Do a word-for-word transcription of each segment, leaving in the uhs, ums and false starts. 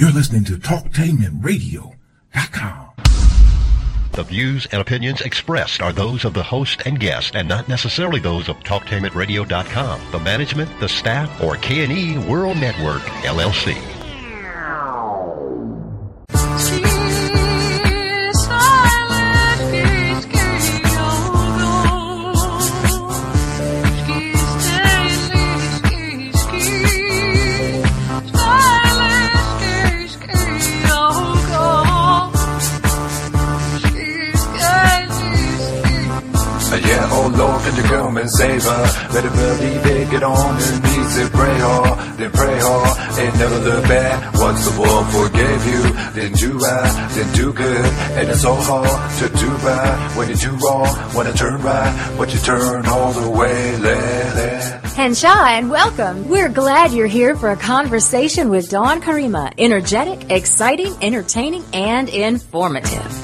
You're listening to talktainment radio dot com. The views and opinions expressed are those of the host and guest and not necessarily those of talktainment radio dot com, the management, the staff, or K and E World Network, L L C. Lord, can you come and save her? Better believe it, get on your knees and pray hard, then pray hard, and never look back. Once the world forgave you, then do right, then do good. And it's so hard to do right when you do wrong, when you turn right, but you turn all the way. Let, let. Henshaw, and welcome. We're glad you're here for a conversation with Dawn Karima. Energetic, exciting, entertaining, and informative.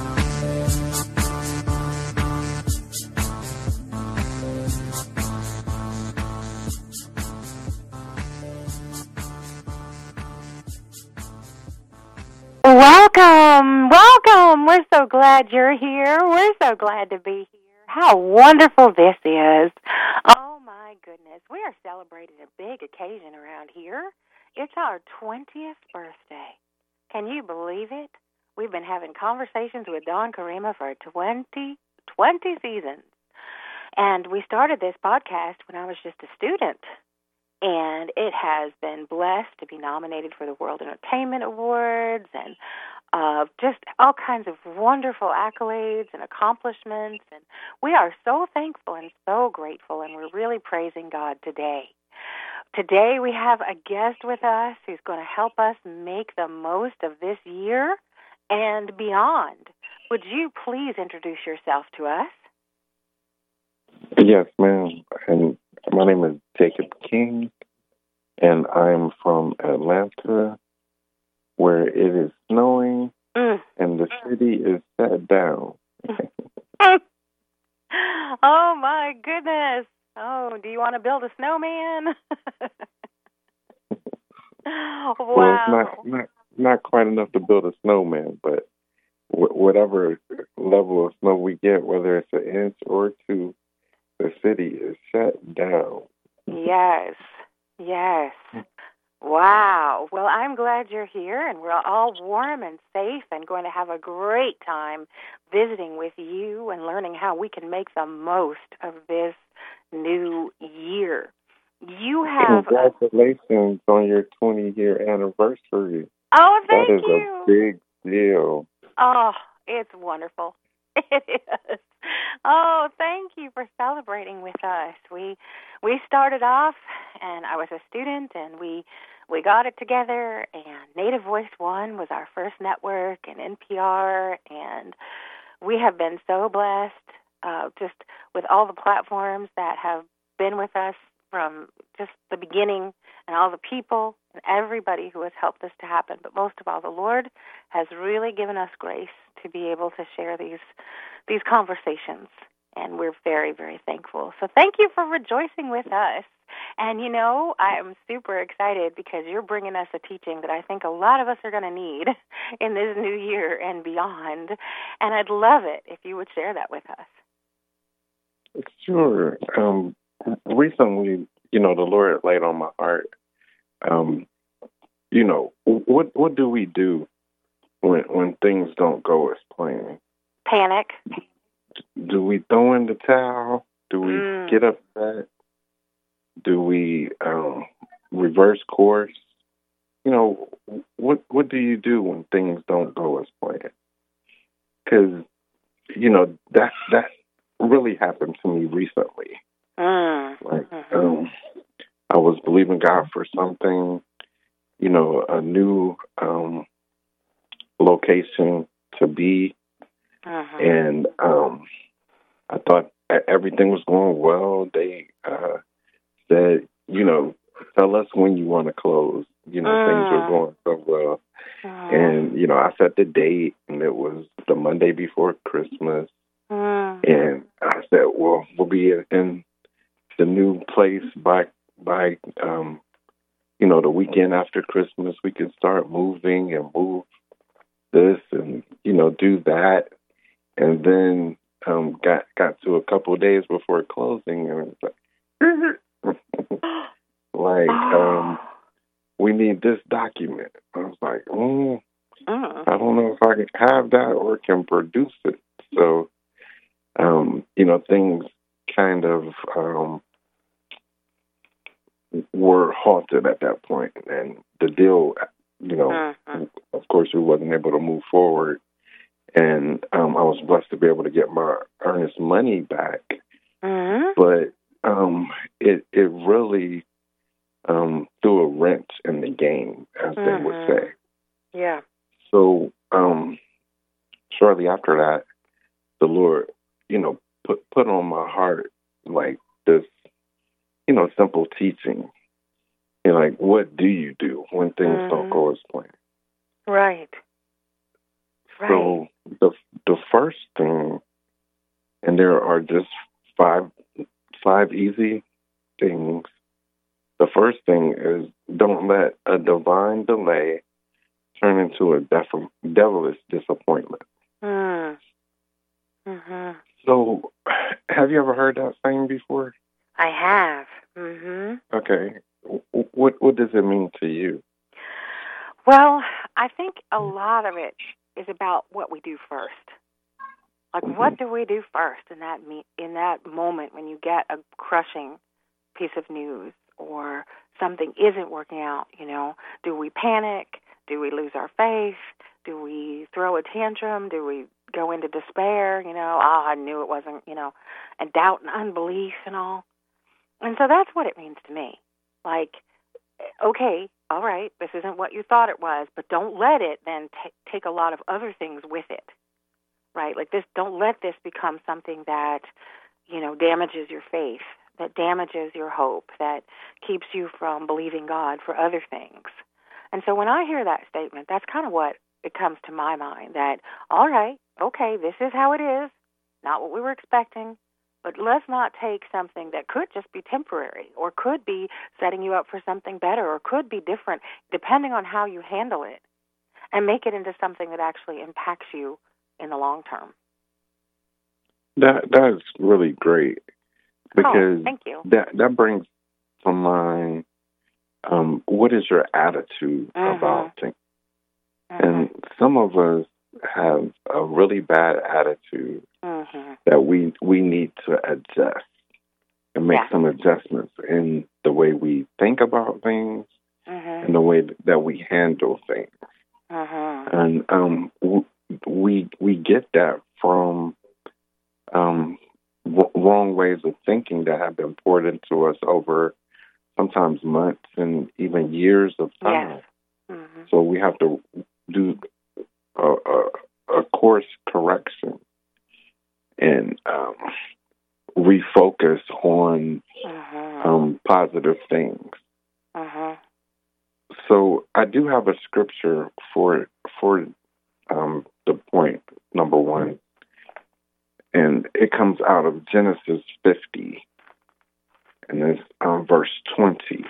Welcome, welcome. We're so glad you're here. We're so glad to be here. How wonderful this is. Oh, my goodness. We are celebrating a big occasion around here. It's our twentieth birthday. Can you believe it? We've been having conversations with Dawn Karima for twenty, twenty seasons. And we started this podcast when I was just a student. And it has been blessed to be nominated for the World Entertainment Awards and uh, just all kinds of wonderful accolades and accomplishments. And we are so thankful and so grateful, and we're really praising God today. Today we have a guest with us who's going to help us make the most of this year and beyond. Would you please introduce yourself to us? Yes, ma'am. And my name is Jacob King, and I'm from Atlanta, where it is snowing, mm. and the city is shut down. Oh, my goodness. Oh, do you want to build a snowman? Wow. Well, it's not, not, not quite enough to build a snowman, but w- whatever level of snow we get, whether it's an inch or two, the city is shut down. Yes, yes. Wow. Well, I'm glad you're here, and we're all warm and safe and going to have a great time visiting with you and learning how we can make the most of this new year. You have... Congratulations a... on your twenty-year anniversary. Oh, thank you. That is you. a big deal. Oh, it's wonderful. It is. Oh, thank you for celebrating with us. We we started off, and I was a student, and we we got it together, and Native Voice One was our first network, and N P R, and we have been so blessed uh, just with all the platforms that have been with us from just the beginning, and all the people and everybody who has helped this to happen. But most of all, the Lord has really given us grace to be able to share these these conversations, and we're very, very thankful. So thank you for rejoicing with us. And, you know, I'm super excited because you're bringing us a teaching that I think a lot of us are going to need in this new year and beyond, and I'd love it if you would share that with us. Sure. Um, recently, you know, the Lord laid on my heart, um, you know, what what do we do when when things don't go as planned? Panic. Do we throw in the towel? Do we mm. get upset? Do we um, reverse course? You know, what what do you do when things don't go as planned? Because, you know, that that really happened to me recently. Mm. Like, um, I was believing God for something, you know, a new um, location to be. Uh-huh. And um, I thought everything was going well. They uh, said, you know, tell us when you want to close. You know, uh. things were going so well. Uh. And, you know, I set the date, and it was the Monday before Christmas. Uh. And I said, well, we'll be in the new place by by um, you know, the weekend after Christmas, we can start moving and move this and, you know, do that. And then um, got got to a couple of days before closing, and it's like, like um, we need this document. I was like, mm, Mm. I don't know if I can have that or can produce it. So, um, you know, things kind of um, were halted at that point, and the deal, you know, Mm-hmm. of course, we wasn't able to move forward. And um, I was blessed to be able to get my earnest money back, Mm-hmm. but um, it it really um, threw a wrench in the game, as they would Mm-hmm. say. Yeah. So um, shortly after that, the Lord, you know, put put on my heart like this, you know, simple teaching. You know, like, what do you do when things Mhm. don't go as planned? Right. Right. So the the first thing, and there are just five five easy things. The first thing is, don't let a divine delay turn into a def- devilish disappointment. Mm. Mhm. So, have you ever heard that saying before? I have. Mhm. Okay. W- What what does it mean to you? Well, I think a lot of it is about what we do first. Like, what do we do first in that me- in that moment when you get a crushing piece of news or something isn't working out? You know, do we panic? Do we lose our faith? Do we throw a tantrum? Do we go into despair? You know, oh, I knew it wasn't. You know, and doubt and unbelief and all. And so that's what it means to me. Like, okay, all right, this isn't what you thought it was, but don't let it then t- take a lot of other things with it, right? Like this, don't let this become something that, you know, damages your faith, that damages your hope, that keeps you from believing God for other things. And so when I hear that statement, that's kind of what it comes to my mind, that, all right, okay, this is how it is, not what we were expecting, but let's not take something that could just be temporary or could be setting you up for something better or could be different depending on how you handle it and make it into something that actually impacts you in the long term. That that is really great, because oh, thank you. that that brings to mind um, what is your attitude Mhm. about things. Mm-hmm. And some of us have a really bad attitude Mm-hmm. that we we need to adjust and make Yeah. some adjustments in the way we think about things Mm-hmm. and the way that we handle things. Mm-hmm. And um, w- we we get that from um, w- wrong ways of thinking that have been poured into us over sometimes months and even years of time. Yes. Mm-hmm. So we have to do a, a, a course correction and um, refocus on Mm-hmm. um, positive things. Mm-hmm. So I do have a scripture for for um, the point number one, and it comes out of Genesis fifty, and it's um, verse twenty.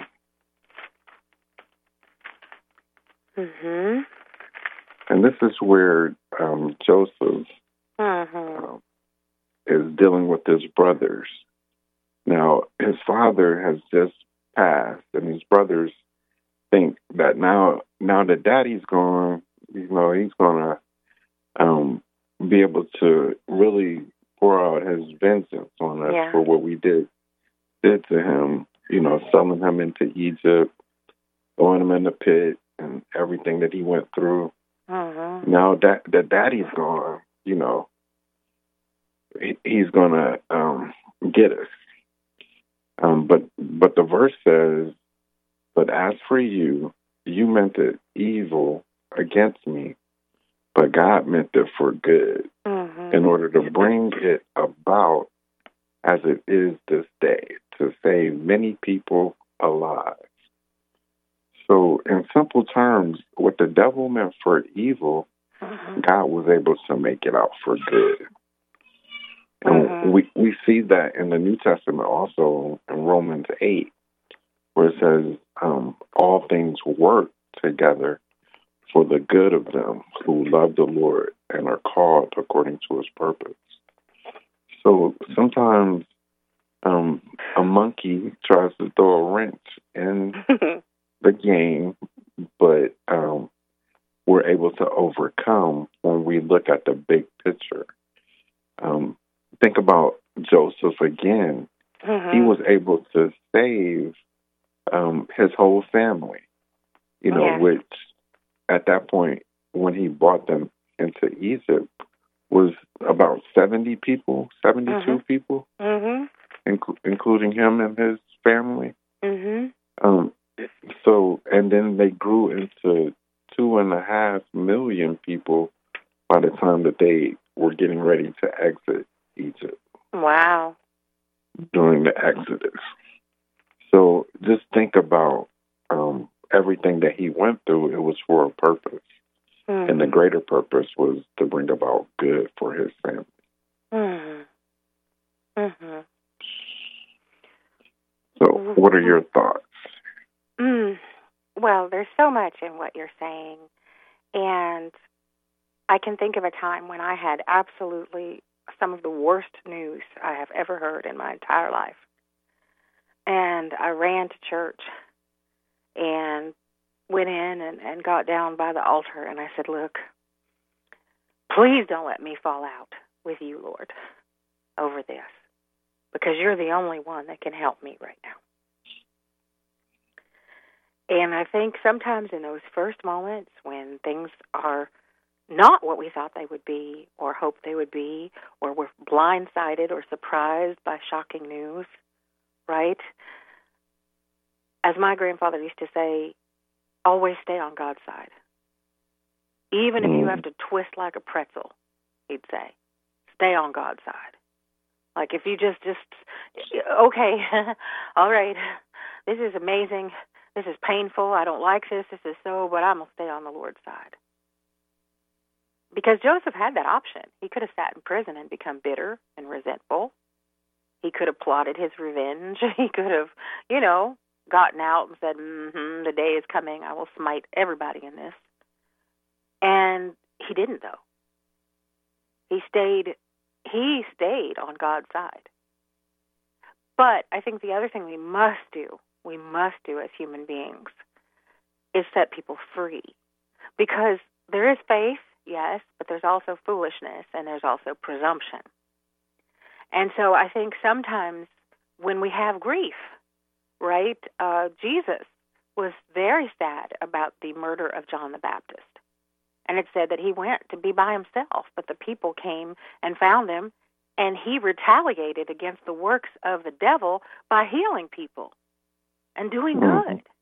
Mm-hmm. And this is where um, Joseph Mm-hmm. um, is dealing with his brothers. Now, his father has just passed, and his brothers think that now, now that daddy's gone, you know, he's going to um, be able to really pour out his vengeance on us Yeah. for what we did did to him, you know, selling him into Egypt, throwing him in the pit, and everything that he went through. Mm-hmm. Now that that daddy's gone, you know, he, he's going to um, get us. Um, but but the verse says, "But as for you, you meant it evil against me, but God meant it for good, Mm-hmm. in order to bring it about as it is this day, to save many people alive." So in simple terms, what the devil meant for evil, Mm-hmm. God was able to make it out for good. And Mhm. we, we see that in the New Testament also in Romans eight, where it says, um, all things work together for the good of them who love the Lord and are called according to his purpose. So sometimes um, a monkey tries to throw a wrench in the game, but um, we're able to overcome when we look at the big picture. Um, think about Joseph again. Mm-hmm. He was able to save um, his whole family, you know, yeah. which at that point, when he brought them into Egypt, was about seventy people, seventy-two mm-hmm. people, mm-hmm. inc- including him and his family. Mm-hmm. Um, so, and then they grew into two and a half million people by the time that they were getting ready to exit Egypt. Wow. During the Exodus. So just think about um, everything that he went through. It was for a purpose. Mm-hmm. And the greater purpose was to bring about good for his family. Mm-hmm. Mm-hmm. So what are your thoughts? Mm. Well, there's so much in what you're saying. And I can think of a time when I had absolutely some of the worst news I have ever heard in my entire life. And I ran to church and went in and, and got down by the altar, and I said, look, please don't let me fall out with you, Lord, over this, because you're the only one that can help me right now. And I think sometimes in those first moments when things are not what we thought they would be or hoped they would be, or we're blindsided or surprised by shocking news, right? As my grandfather used to say, always stay on God's side. Even if you have to twist like a pretzel, he'd say, stay on God's side. Like if you just, just okay, all right, this is amazing, this is painful, I don't like this, this is so, but I'm going to stay on the Lord's side. Because Joseph had that option. He could have sat in prison and become bitter and resentful. He could have plotted his revenge. He could have, you know, gotten out and said, mm-hmm, the day is coming, I will smite everybody in this. And he didn't, though. He stayed, he stayed on God's side. But I think the other thing we must do, we must do as human beings, is set people free. Because there is faith, yes, but there's also foolishness and there's also presumption. And so I think sometimes when we have grief, right, uh, Jesus was very sad about the murder of John the Baptist. And it said that he went to be by himself, but the people came and found him, and he retaliated against the works of the devil by healing people and doing mm-hmm. good.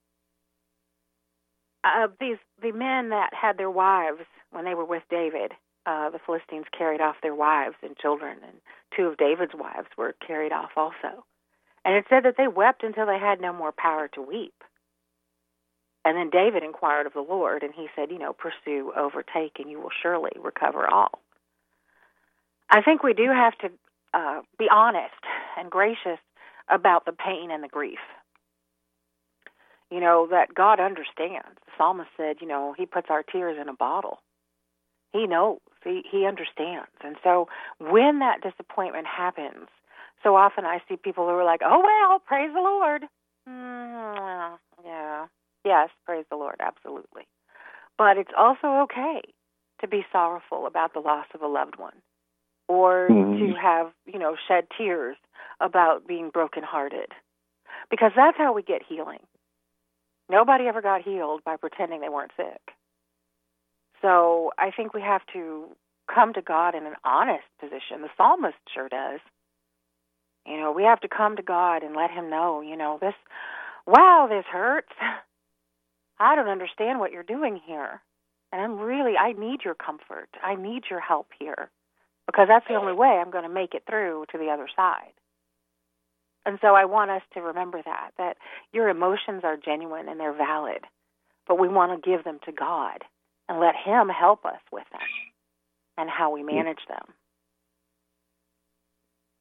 Uh, these the men that had their wives when they were with David, uh, the Philistines carried off their wives and children, and two of David's wives were carried off also. And it said that they wept until they had no more power to weep. And then David inquired of the Lord, and he said, you know, pursue, overtake, and you will surely recover all. I think we do have to uh, be honest and gracious about the pain and the grief. You know, that God understands. The psalmist said, you know, he puts our tears in a bottle. He knows. He, he understands. And so when that disappointment happens, so often I see people who are like, oh, well, praise the Lord. Mm, yeah. Yes, praise the Lord, absolutely. But it's also okay to be sorrowful about the loss of a loved one, or mm-hmm. to have, you know, shed tears about being brokenhearted, because that's how we get healing. Nobody ever got healed by pretending they weren't sick. So I think we have to come to God in an honest position. The psalmist sure does. You know, we have to come to God and let him know, you know, this, wow, this hurts. I don't understand what you're doing here. And I'm really, I need your comfort. I need your help here, because that's the only way I'm going to make it through to the other side. And so I want us to remember that, that your emotions are genuine and they're valid, but we want to give them to God and let him help us with them and how we manage them.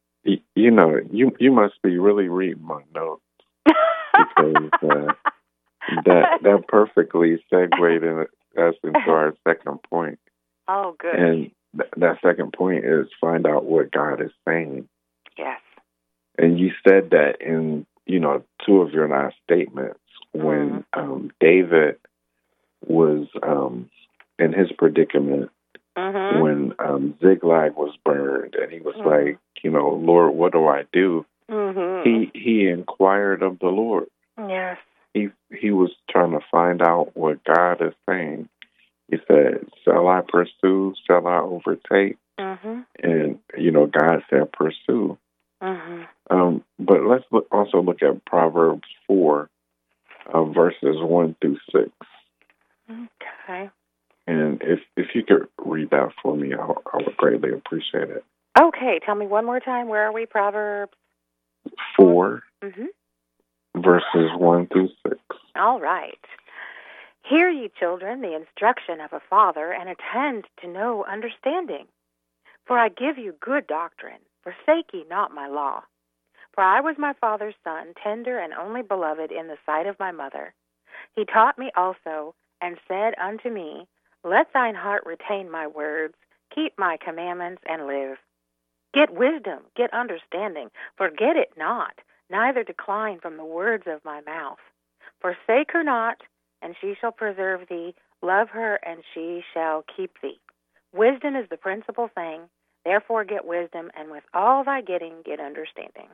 You know, you you must be really reading my notes, because uh, that that perfectly segued in, us into our second point. Oh, good. And th- that second point is find out what God is saying. Yes. And you said that in, you know, two of your last statements when mm-hmm. um, David was um, in his predicament mm-hmm. when um, Ziklag was burned, and he was mm-hmm. like, you know, Lord, what do I do? Mm-hmm. He he inquired of the Lord. Yes. He he was trying to find out what God is saying. He said, shall I pursue? Shall I overtake? Mm-hmm. And, you know, God said, pursue. Mm-hmm. Um, but let's look, also look at Proverbs four, uh, verses one through six. Okay. And if if you could read that for me, I, I would greatly appreciate it. Okay. Tell me one more time. Where are we? Proverbs four, mm-hmm. verses one through six. All right. Hear, ye children, the instruction of a father, and attend to know understanding. For I give you good doctrine. Forsake ye not my law. For I was my father's son, tender and only beloved in the sight of my mother. He taught me also, and said unto me, let thine heart retain my words, keep my commandments, and live. Get wisdom, get understanding, forget it not, neither decline from the words of my mouth. Forsake her not, and she shall preserve thee. Love her, and she shall keep thee. Wisdom is the principal thing. Therefore get wisdom, and with all thy getting, get understanding.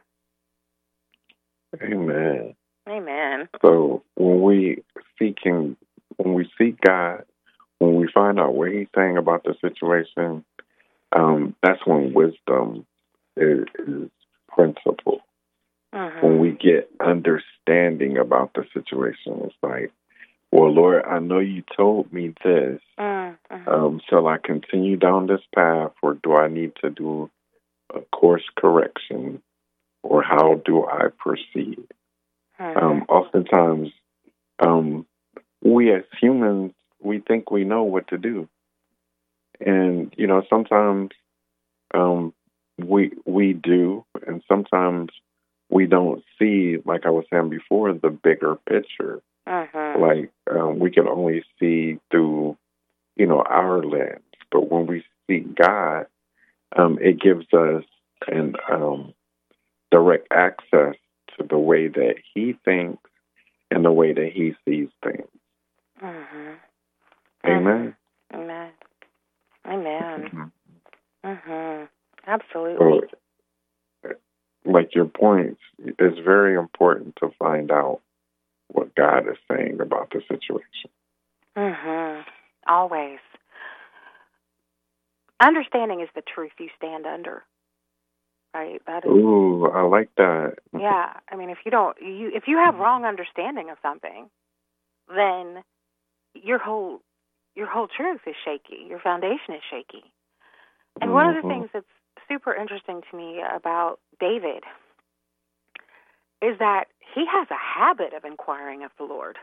Amen. Amen. So when we seeking, when we seek God, when we find out what He's saying about the situation, um, that's when wisdom is, is principal. Mm-hmm. When we get understanding about the situation, it's like, well, Lord, I know you told me this. Mm-hmm. Um, shall I continue down this path, or do I need to do a course correction, or how do I proceed? Mm-hmm. Um, oftentimes, um, we as humans, we think we know what to do. And, you know, sometimes um, we we do, and sometimes we don't see, like I was saying before, the bigger picture. Mm-hmm. Like um, we can only see through, you know, our lens. But when we seek God, um, it gives us an um, direct access to the way that He thinks and the way that He sees things. Mm-hmm. Amen. Amen. Amen. Mm-hmm. Mm-hmm. Absolutely. So, like your point, it's very important to find out what God is saying about the situation. Mm-hmm. Always. Understanding is the truth you stand under. Right? That is. Ooh, I like that. Yeah. I mean, if you don't, you if you have wrong understanding of something, then your whole your whole truth is shaky. Your foundation is shaky. And mm-hmm. one of the things that's super interesting to me about David is that he has a habit of inquiring of the Lord.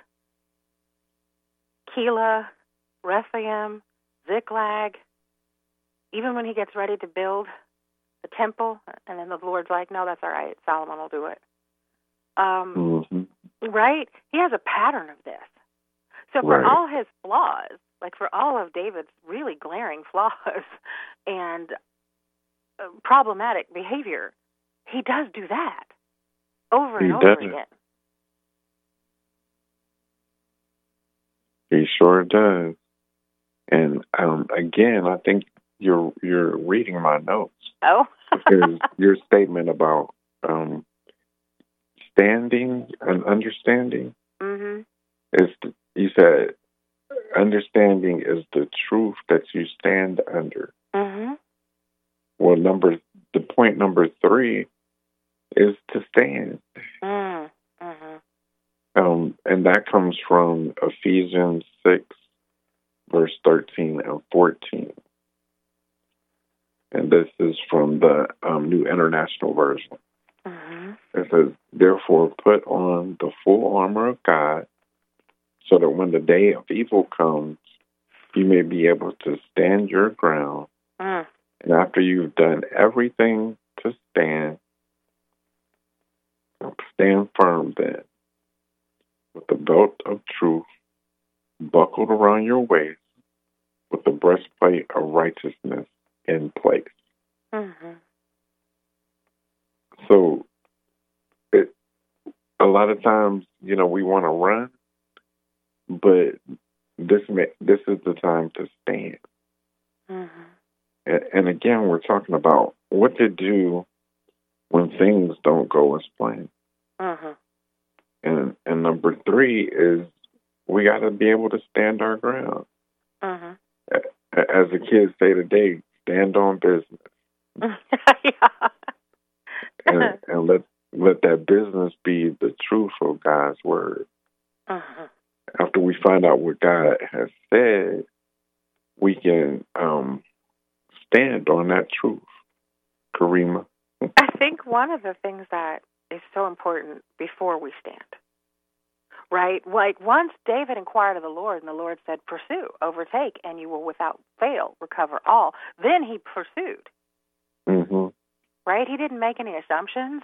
Keilah, Rephaim, Ziklag, even when he gets ready to build the temple, and then the Lord's like, no, that's all right, Solomon will do it. Um, mm-hmm. Right? He has a pattern of this. So for right. all his flaws, like for all of David's really glaring flaws and uh, problematic behavior, he does do that over and he over does. again. He sure does. And um, again, I think you're you're reading my notes. Oh. Because your statement about um, standing and understanding mm-hmm. is, you said, understanding is the truth that you stand under. Mm-hmm. Well, number the point number three is to stand. Mm-hmm. Um, and that comes from Ephesians six, verse thirteen and fourteen. And this is from the um, New International Version. Mm-hmm. It says, therefore, put on the full armor of God, so that when the day of evil comes, you may be able to stand your ground. Mm. And after you've done everything to stand, stand firm then. with the belt of truth buckled around your waist, with the breastplate of righteousness in place. Mm-hmm. So, it, a lot of times, you know, we want to run, but this may, this is the time to stand. Mm-hmm. And, and again, we're talking about what to do when things don't go as planned. Mm-hmm. And and number three is we got to be able to stand our ground. Mm-hmm. As the kids say today, stand on business. Yeah. and, and let let that business be the truth of God's word. Mm-hmm. After we find out what God has said, we can um, stand on that truth. Karima? I think one of the things that is so important before we stand, right? Like once David inquired of the Lord, and the Lord said, pursue, overtake, and you will without fail recover all. Then he pursued, Mm-hmm. right? He didn't make any assumptions.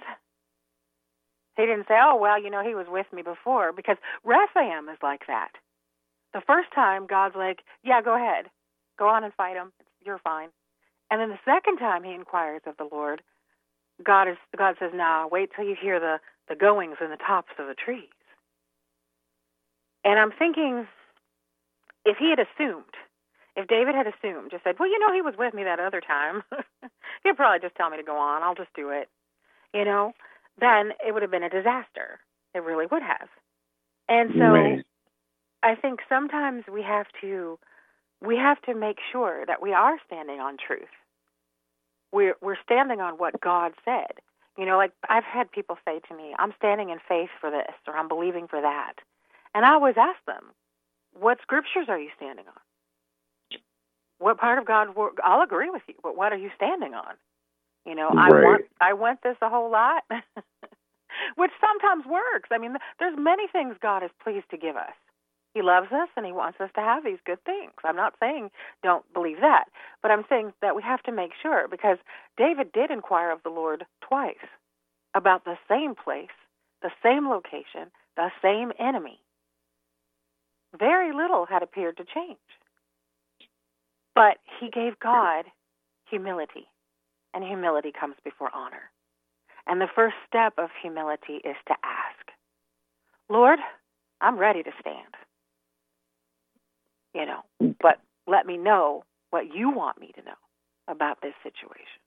He didn't say, oh, well, you know, he was with me before, because Rephaim is like that. The first time, God's like, yeah, go ahead. Go on and fight him. You're fine. And then the second time he inquires of the Lord, God is God says, nah, wait till you hear the, the goings in the tops of the trees. And I'm thinking, if he had assumed, if David had assumed, just said, well, you know, he was with me that other time, he'd probably just tell me to go on, I'll just do it, you know, then it would have been a disaster. It really would have. And so Man. I think sometimes we have to we have to make sure that we are standing on truth. We're we're standing on what God said. You know, like I've had people say to me, I'm standing in faith for this, or I'm believing for that. And I always ask them, what scriptures are you standing on? What part of God's word? I'll agree with you, but what are you standing on? You know, I Right. want I want this a whole lot, which sometimes works. I mean, there's many things God is pleased to give us. He loves us, and he wants us to have these good things. I'm not saying don't believe that, but I'm saying that we have to make sure, because David did inquire of the Lord twice about the same place, the same location, the same enemy. Very little had appeared to change. But he gave God humility, and humility comes before honor. And the first step of humility is to ask, Lord, I'm ready to stand. You know, but let me know what you want me to know about this situation.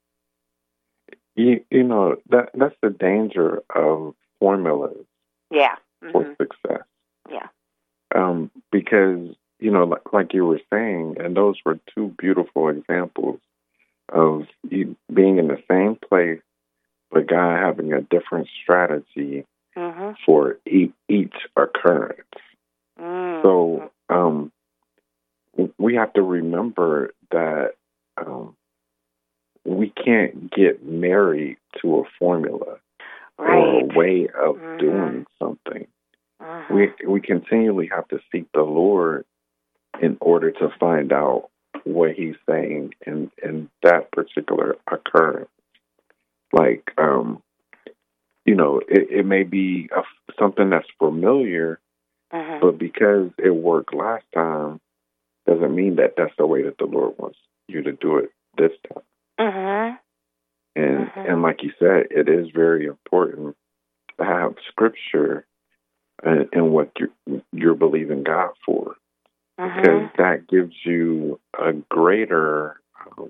You, you know, that that's the danger of formulas Yeah. Mm-hmm. for success. Yeah. Um, because, you know, like, like you were saying, and those were two beautiful examples of you being in the same place, but God having a different strategy Mm-hmm. for e- each occurrence. Mm-hmm. So um, we have to remember that um, we can't get married to a formula Right. or a way of Mhm. doing something. Mm-hmm. We we continually have to seek the Lord in order to find out what He's saying in, in that particular occurrence. Like, um, you know, it, it may be a, something that's familiar, Mm-hmm. but because it worked last time, doesn't mean that that's the way that the Lord wants you to do it this time. Mm-hmm. And Mhm. and like you said, it is very important to have Scripture and, and what you're, you're believing God for, because Mm-hmm. that gives you a greater um,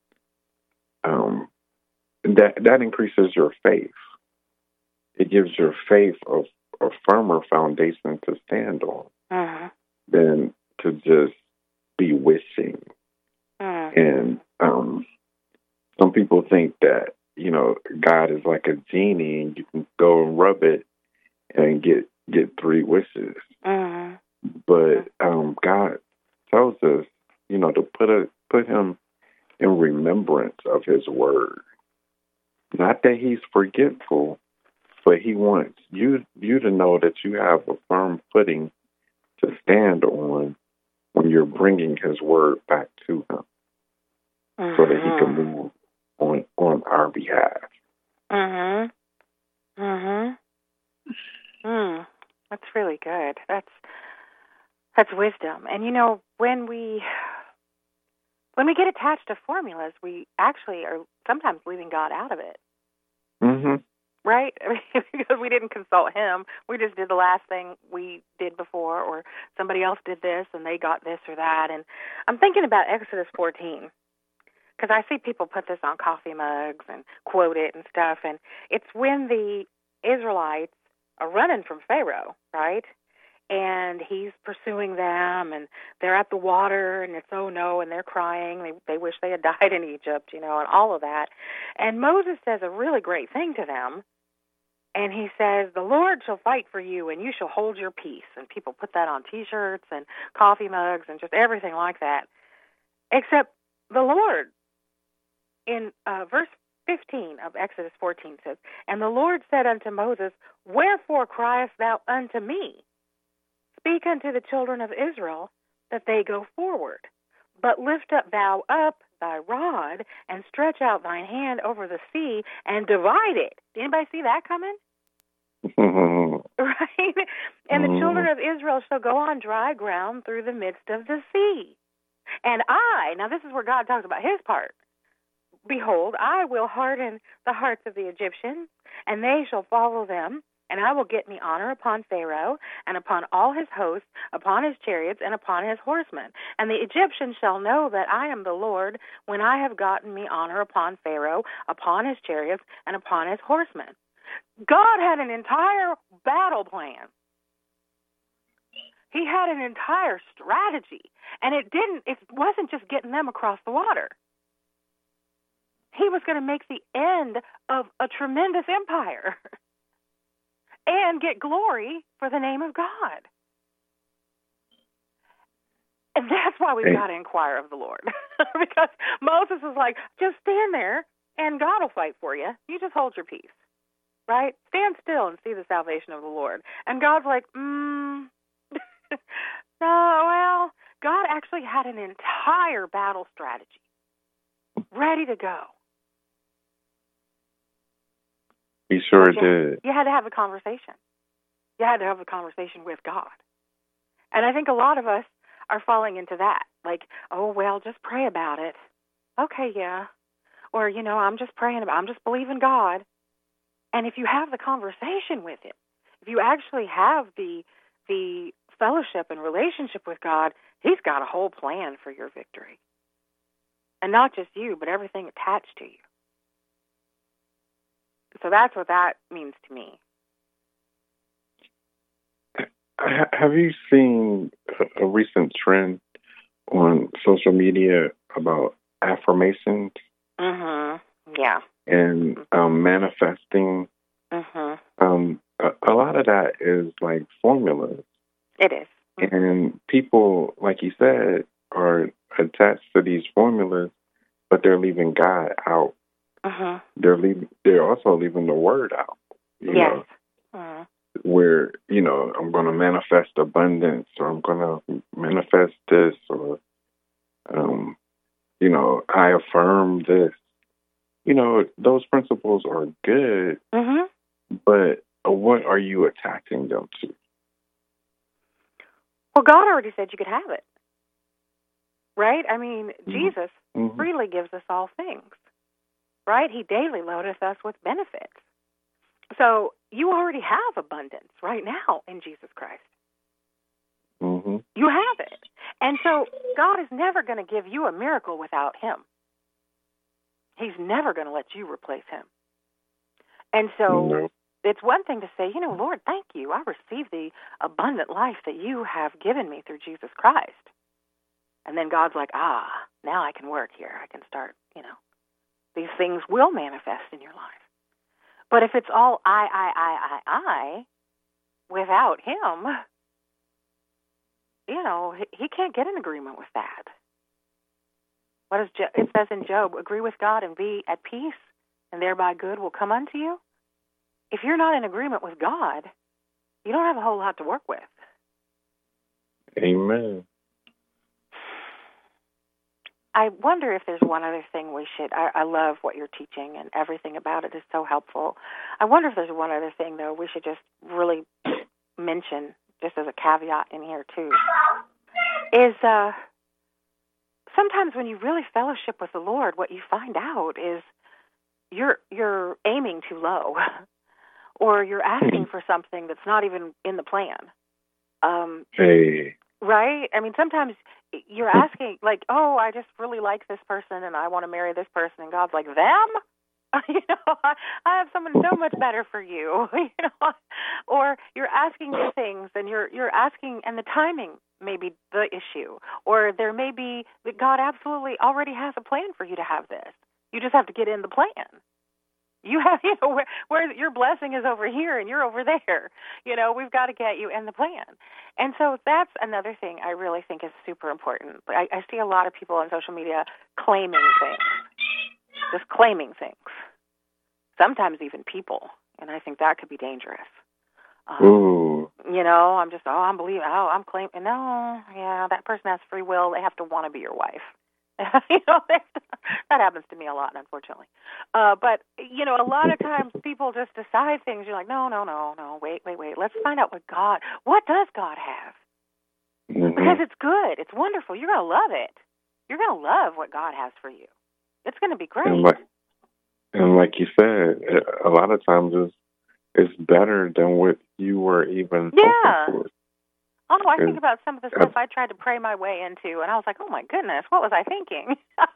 um, that that increases your faith. It gives your faith a, a firmer foundation to stand on Mm-hmm. than to just be wishing. Mm-hmm. And um, some people think that, you know, God is like a genie and you can go and rub it and get get three wishes. Mm-hmm. But um, God tells us, you know, to put a put Him in remembrance of His word. Not that He's forgetful, but He wants you you to know that you have a firm footing to stand on when you're bringing His word back to Him, Mm-hmm. so that He can move on on our behalf. Mm-hmm. Mm-hmm. Mm. That's really good. That's that's wisdom. And you know, when we when we get attached to formulas, we actually are sometimes leaving God out of it. Mm-hmm. Right? Because we didn't consult him. We just did the last thing we did before, or somebody else did this and they got this or that. And I'm thinking about Exodus fourteen, because I see people put this on coffee mugs and quote it and stuff. And it's when the Israelites are running from Pharaoh, right? And he's pursuing them, and they're at the water, and it's oh no, and they're crying. They they wish they had died in Egypt, you know, and all of that. And Moses says a really great thing to them, and he says, "The Lord shall fight for you, and you shall hold your peace." And people put that on T-shirts and coffee mugs and just everything like that. Except the Lord, in uh, verse fifteen of Exodus fourteen says, "And the Lord said unto Moses, Wherefore criest thou unto me? Speak unto the children of Israel that they go forward. But lift up thou up thy rod, and stretch out thine hand over the sea, and divide it." Did anybody see that coming? Right? "And the children of Israel shall go on dry ground through the midst of the sea. And I," now this is where God talks about his part, "behold, I will harden the hearts of the Egyptians, and they shall follow them. And I will get me honor upon Pharaoh, and upon all his hosts, upon his chariots, and upon his horsemen. And the Egyptians shall know that I am the Lord, when I have gotten me honor upon Pharaoh, upon his chariots, and upon his horsemen." God had an entire battle plan. He had an entire strategy. And it didn't, it wasn't just getting them across the water. He was going to make the end of a tremendous empire and get glory for the name of God. And that's why we've got to inquire of the Lord. Because Moses is like, just stand there and God will fight for you. You just hold your peace, right? Stand still and see the salvation of the Lord. And God's like, mm, no, well, God actually had an entire battle strategy ready to go. He sure you, did. You had to have a conversation. You had to have a conversation with God. And I think a lot of us are falling into that. Like, oh, well, just pray about it. Okay, yeah. Or, you know, I'm just praying about it. I'm just believing God. And if you have the conversation with him, if you actually have the the fellowship and relationship with God, he's got a whole plan for your victory. And not just you, but everything attached to you. So that's what that means to me. Have you seen a recent trend on social media about affirmations? Mm-hmm. Yeah. And um, manifesting? Mm-hmm. Um, a, a lot of that is like formulas. It is. Mm-hmm. And people, like you said, are attached to these formulas, but they're leaving God out. Mm-hmm. They're leaving. They're also leaving the word out. You yes. know, mm-hmm. where you know I'm going to manifest abundance, or I'm going to manifest this, or um, you know, I affirm this. You know, those principles are good, mm-hmm. but what are you attaching them to? Well, God already said you could have it, right? I mean, mm-hmm. Jesus mm-hmm. freely gives us all things. Right? He daily loadeth us with benefits. So you already have abundance right now in Jesus Christ. Mm-hmm. You have it. And so God is never going to give you a miracle without him. He's never going to let you replace him. And so no. It's one thing to say, you know, Lord, thank you. I receive the abundant life that you have given me through Jesus Christ. And then God's like, ah, now I can work here. I can start, you know. These things will manifest in your life. But if it's all I, I, I, I, I, without him, you know, he, he can't get in agreement with that. What does jo- it says in Job, agree with God and be at peace, and thereby good will come unto you? If you're not in agreement with God, you don't have a whole lot to work with. Amen. I wonder if there's one other thing we should, I, I love what you're teaching and everything about it is so helpful. I wonder if there's one other thing, though, we should just really mention, just as a caveat in here too, is uh, sometimes when you really fellowship with the Lord, what you find out is you're you're aiming too low, or you're asking for something that's not even in the plan. Um, hey. Right? I mean, sometimes you're asking, like, oh, I just really like this person and I want to marry this person. And God's like, them? you know, I, I have someone so much better for you. you know, Or you're asking for things and you're you're asking, and the timing may be the issue. Or there may be that God absolutely already has a plan for you to have this. You just have to get in the plan. You have, you know, where, where your blessing is over here and you're over there. You know, we've got to get you in the plan. And so that's another thing I really think is super important. I, I see a lot of people on social media claiming things, just claiming things. Sometimes even people, and I think that could be dangerous. Um, Ooh. You know, I'm just, oh, I'm believing, oh, I'm claiming. No, yeah, that person has free will. They have to want to be your wife. you know, that happens to me a lot, unfortunately. Uh, but, you know, a lot of times people just decide things. You're like, no, no, no, no, wait, wait, wait. Let's find out what God, what does God have? Mm-hmm. Because it's good. It's wonderful. You're going to love it. You're going to love what God has for you. It's going to be great. And like, and like you said, a lot of times it's, it's better than what you were even yeah. hoping for. Oh, I think about some of the stuff I tried to pray my way into, and I was like, oh, my goodness, what was I thinking?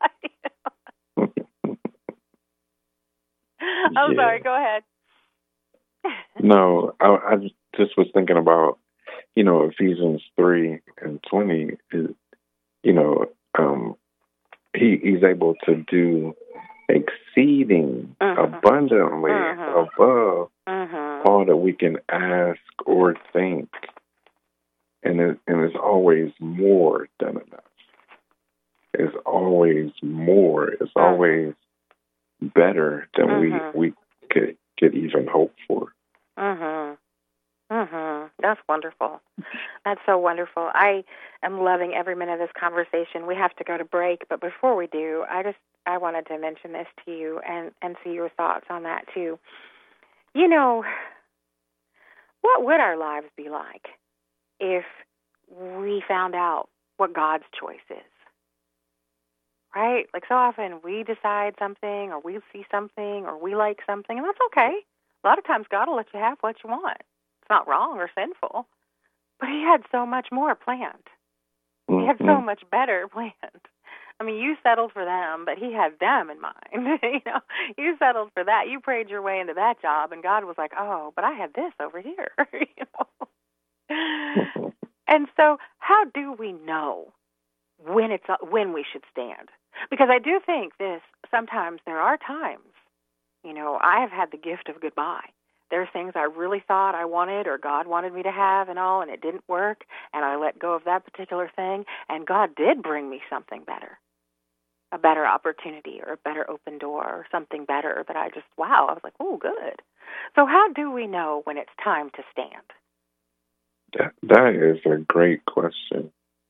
I'm yeah. sorry, go ahead. No, I, I just was thinking about, you know, Ephesians three and twenty, is, you know, um, he, he's able to do exceeding mm-hmm. abundantly mm-hmm. above mm-hmm. all that we can ask or think. And it, and it's always more than enough. It's always more. It's mm-hmm. always better than mm-hmm. we we could could even hope for. Mhm. Mhm. That's wonderful. That's so wonderful. I am loving every minute of this conversation. We have to go to break, but before we do, I just I wanted to mention this to you and and see your thoughts on that too. You know, what would our lives be like if we found out what God's choice is? Right? Like so often we decide something or we see something or we like something, and that's okay. A lot of times God will let you have what you want. It's not wrong or sinful. But he had so much more planned. Mm-hmm. He had so much better planned. I mean, you settled for them, but he had them in mind. you know, you settled for that. You prayed your way into that job, and God was like, oh, but I had this over here. you know? And so how do we know when it's when we should stand? Because I do think this, sometimes there are times, you know, I have had the gift of goodbye. There are things I really thought I wanted or God wanted me to have and all, and it didn't work, and I let go of that particular thing, and God did bring me something better, a better opportunity or a better open door or something better that I just, wow, I was like, oh, good. So how do we know when it's time to stand? That, that is a great question.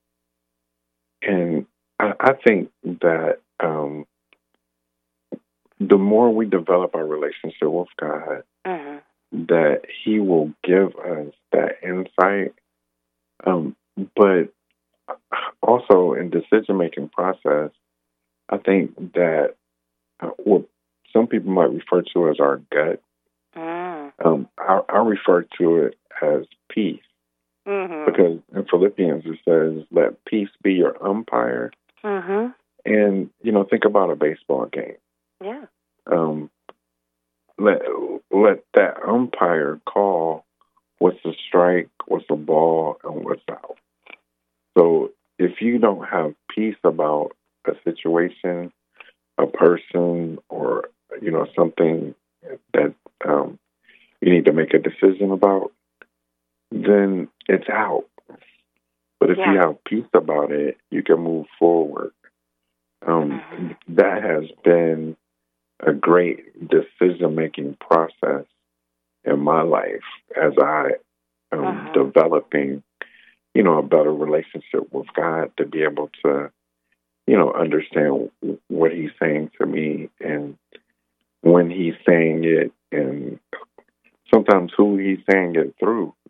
And I, I think that um, the more we develop our relationship with God, mm-hmm. that he will give us that insight. Um, but also in decision-making process, I think that uh, what some people might refer to as our gut, mm. um, I, I refer to it as peace. Mm-hmm. Because in Philippians it says, let peace be your umpire. Mm-hmm. And, you know, think about a baseball game. Yeah. Um, let let that umpire call what's a strike, what's a ball, and what's out. So if you don't have peace about a situation, a person, or, you know, something that um, you need to make a decision about, then it's out. But if yeah. you have peace about it, you can move forward. Um, mm-hmm. That has been a great decision-making process in my life as I am uh-huh. developing, you know, a better relationship with God to be able to, you know, understand what he's saying to me and when he's saying it and sometimes who he's saying it through,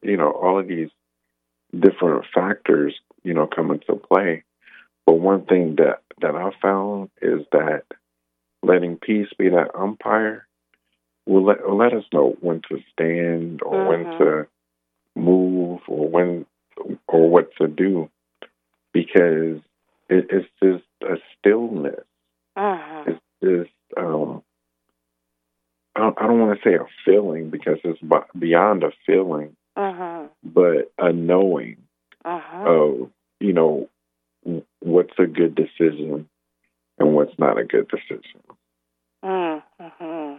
you know, all of these different factors, you know, come into play. But one thing that, that I found is that letting peace be that umpire will let, will let us know when to stand or mm-hmm. when to move or when or what to do, because it, it's just a stillness. Uh-huh. It's just, um, I don't, I don't want to say a feeling because it's beyond a feeling, uh-huh. but a knowing uh-huh. of, you know, what's a good decision and what's not a good decision. Mm-hmm.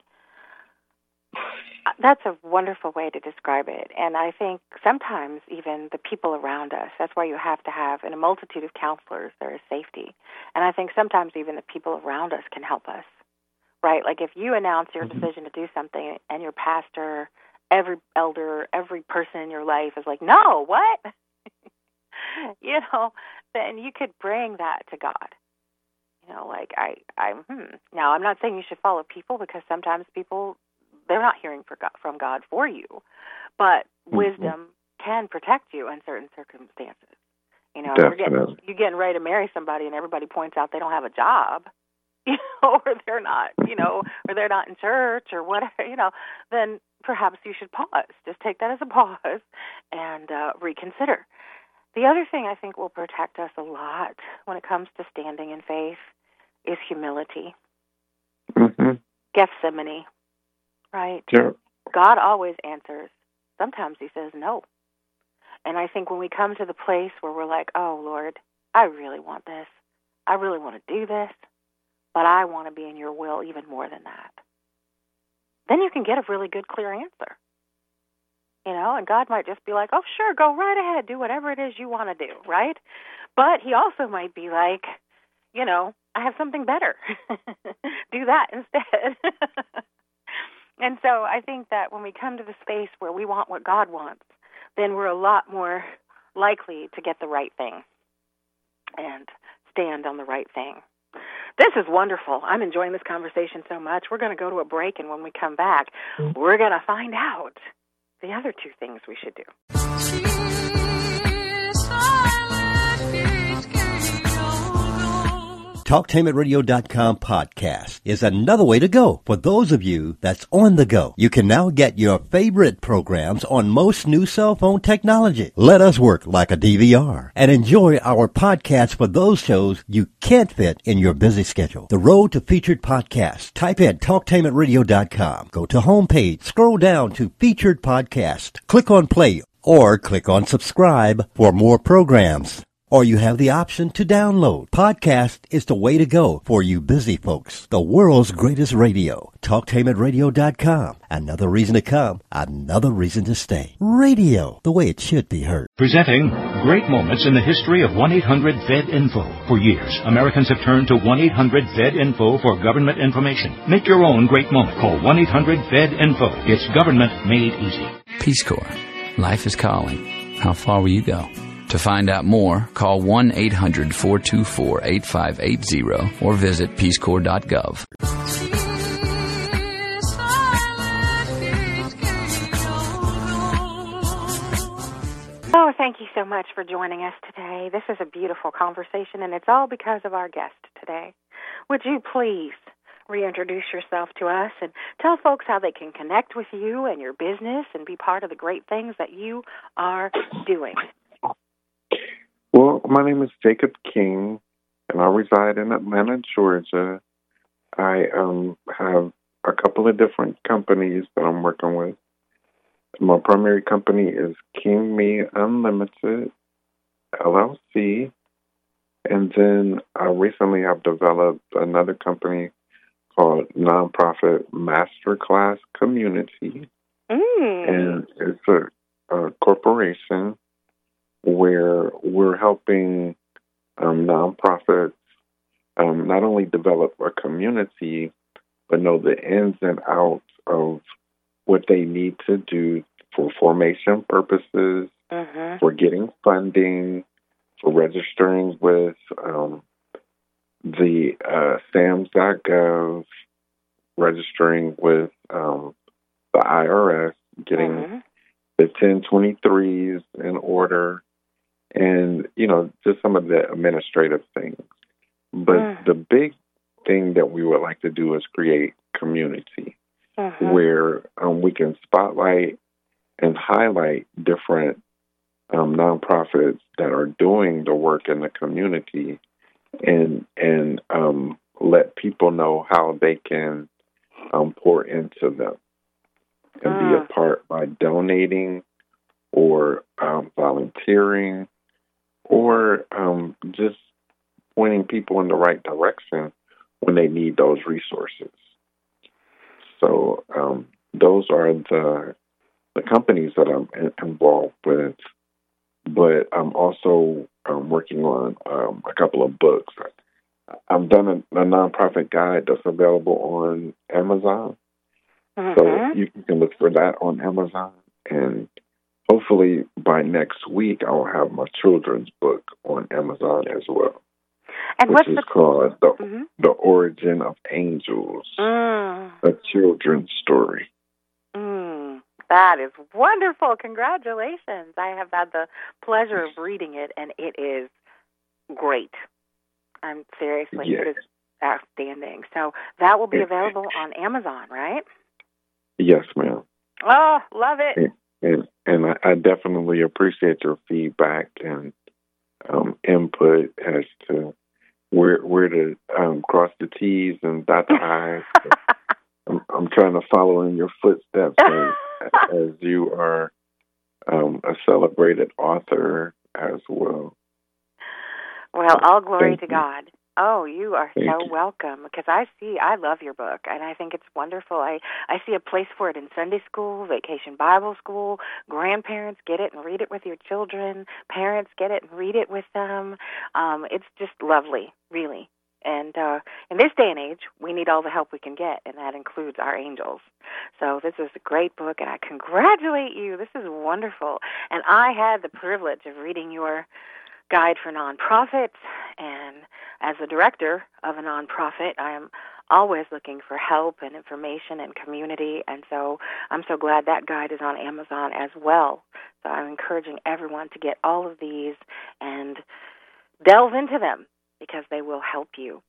That's a wonderful way to describe it. And I think sometimes even the people around us, that's why you have to have, in a multitude of counselors, there is safety. And I think sometimes even the people around us can help us, right? Like if you announce your mm-hmm. decision to do something and your pastor, every elder, every person in your life is like, no, what? you know, then you could bring that to God. You know, like I, I, hmm. Now, I'm not saying you should follow people because sometimes people, they're not hearing for God, from God for you, but mm-hmm. wisdom can protect you in certain circumstances. You know, you're getting, you're getting ready to marry somebody and everybody points out they don't have a job, you know, or they're not, you know, or they're not in church or whatever, you know, then perhaps you should pause. Just take that as a pause and uh, reconsider. The other thing I think will protect us a lot when it comes to standing in faith is humility. Mm-hmm. Gethsemane. Right? Sure. God always answers. Sometimes he says no. And I think when we come to the place where we're like, oh, Lord, I really want this. I really want to do this, but I want to be in your will even more than that. Then you can get a really good, clear answer. You know, and God might just be like, oh, sure, go right ahead. Do whatever it is you want to do, right? But he also might be like, you know, I have something better. Do that instead. And so I think that when we come to the space where we want what God wants, then we're a lot more likely to get the right thing and stand on the right thing. This is wonderful. I'm enjoying this conversation so much. We're going to go to a break, and when we come back, we're going to find out the other two things we should do. Talktainment Radio dot com podcast is another way to go for those of you that's on the go. You can now get your favorite programs on most new cell phone technology. Let us work like a D V R and enjoy our podcast for those shows you can't fit in your busy schedule. The road to featured podcasts. Type in Talktainment Radio dot com. Go to homepage, scroll down to featured podcast. Click on play or click on subscribe for more programs. Or you have the option to download. Podcast is the way to go for you busy folks. The world's greatest radio. Talktainment Radio dot com. Another reason to come. Another reason to stay. Radio, the way it should be heard. Presenting great moments in the history of one eight hundred F E D Info. For years, Americans have turned to one eight hundred F E D Info for government information. Make your own great moment. Call one eight hundred F E D Info. It's government made easy. Peace Corps. Life is calling. How far will you go? To find out more, call one eight hundred four two four eight five eight zero or visit peace corps dot gov. Oh, thank you so much for joining us today. This is a beautiful conversation, and it's all because of our guest today. Would you please reintroduce yourself to us and tell folks how they can connect with you and your business and be part of the great things that you are doing? Well, my name is Jacob King, and I reside in Atlanta, Georgia. I um, have a couple of different companies that I'm working with. My primary company is King Me Unlimited, L L C, and then I recently have developed another company called Nonprofit Masterclass Community, mm. and it's a, a corporation where we're helping um, nonprofits um, not only develop a community, but know the ins and outs of what they need to do for formation purposes, mm-hmm. for getting funding, for registering with um, the uh, S A M S dot gov, registering with um, the I R S, getting mm-hmm. the ten twenty-threes in order, and, you know, just some of the administrative things. But Mm. the big thing that we would like to do is create community Mhm. where um, we can spotlight and highlight different um, nonprofits that are doing the work in the community, and and um, let people know how they can um, pour into them and Mm. be a part by donating or um, volunteering or um, just pointing people in the right direction when they need those resources. So um, those are the the companies that I'm in, involved with, but I'm also um, working on um, a couple of books. I've done a, a nonprofit guide that's available on Amazon, Mhm. so you, you can look for that on Amazon, and hopefully by next week I'll have my children's book on Amazon as well, And which what's is the called the, Mhm. the Origin of Angels, Mm. a children's story. Mm. That is wonderful. Congratulations. I have had the pleasure of reading it, and it is great. I'm seriously, Yes. it is outstanding. So that will be Yeah. available on Amazon, right? Yes, ma'am. Oh, love it. And and, and I, I definitely appreciate your feedback and um, input as to where where to um, cross the T's and dot the I's. I'm, I'm trying to follow in your footsteps as, as you are um, a celebrated author as well. Well, all glory Thank to you. God. Oh, you are Thank so you. welcome, because I see, I love your book, and I think it's wonderful. I, I see a place for it in Sunday school, Vacation Bible School. Grandparents, get it and read it with your children. Parents, get it and read it with them. Um, it's just lovely, really. And uh, in this day and age, we need all the help we can get, and that includes our angels. So this is a great book, and I congratulate you. This is wonderful. And I had the privilege of reading your guide for nonprofits, and as the director of a nonprofit, I am always looking for help and information and community, and so I'm so glad that guide is on Amazon as well. So I'm encouraging everyone to get all of these and delve into them, because they will help you.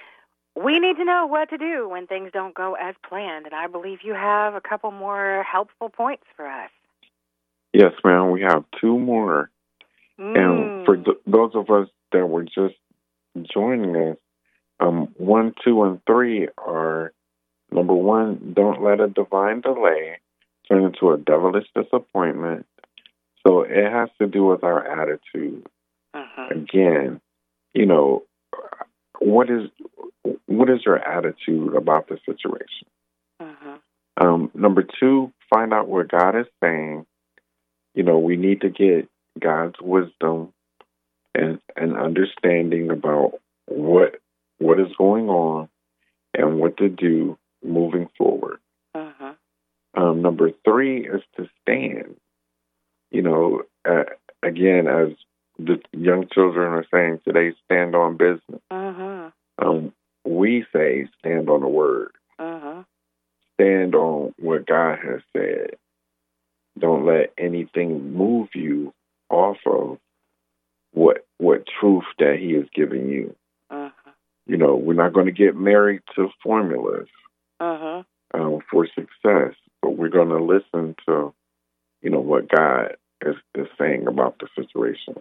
We need to know what to do when things don't go as planned, and I believe you have a couple more helpful points for us. Yes, ma'am. We have two more. Mm. And for th- those of us that were just joining us, um, one, two, and three are, number one, don't let a divine delay turn into a devilish disappointment. So it has to do with our attitude. Mhm. Again, you know, what is what is your attitude about the situation? Mhm. Um, number two, find out what God is saying. You know, we need to get God's wisdom and, and understanding about what what is going on and what to do moving forward. Mhm. Um, number three is to stand. You know, uh, again, as the young children are saying today, stand on business. Mhm. Um, we say stand on the word. Mhm. Stand on what God has said. Don't let anything move you off of what what truth that He is giving you. Mhm. You know, we're not going to get married to formulas Mhm. um, for success, but we're going to listen to, you know, what God is, is saying about the situation.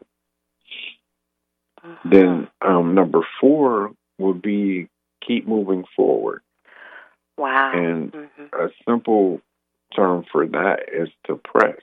Mhm. Then um, number four would be keep moving forward. Wow. And Mhm. a simple term for that is to press.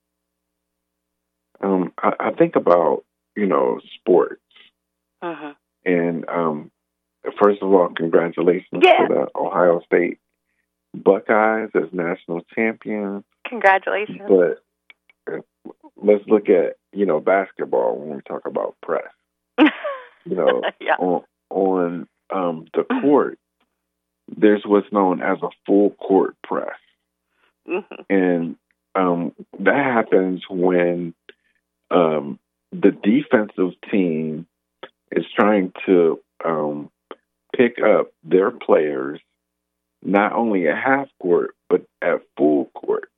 Um, I, I think about, you know, sports. Mhm. And um, first of all, congratulations Yeah. to the Ohio State Buckeyes as national champions. Congratulations. But uh, let's look at, you know, basketball when we talk about press. You know, yeah. on, on um, the court, there's what's known as a full court press. Mhm. And um, that happens when um, the defensive team is trying to um, pick up their players not only at half court, but at full court.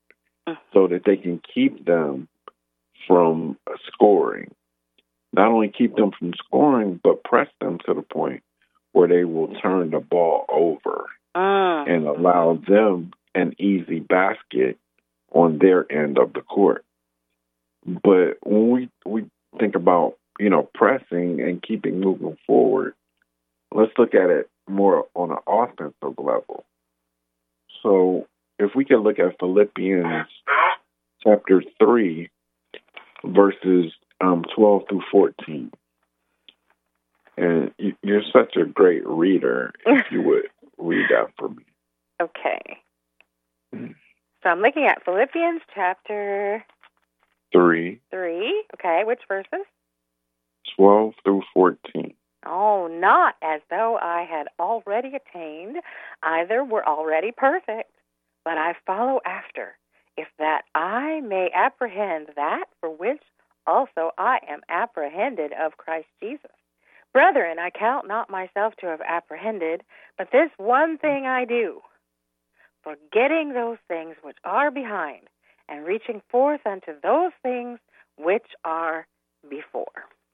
mm-hmm. so that they can keep them from scoring. Not only keep them from scoring, but press them to the point where they will turn the ball over mm. and allow them an easy basket on their end of the court. But when we, we think about, you know, pressing and keeping moving forward, let's look at it more on an offensive level. So if we can look at Philippians chapter three, verses um, twelve through fourteen. And you're such a great reader, if you would read that for me. Okay. Mm. So I'm looking at Philippians chapter Three. Three. Okay, which verses? Twelve through fourteen. Oh, not as though I had already attained, either were already perfect, but I follow after, if that I may apprehend that for which also I am apprehended of Christ Jesus. Brethren, I count not myself to have apprehended, but this one thing I do, forgetting those things which are behind, and reaching forth unto those things which are before.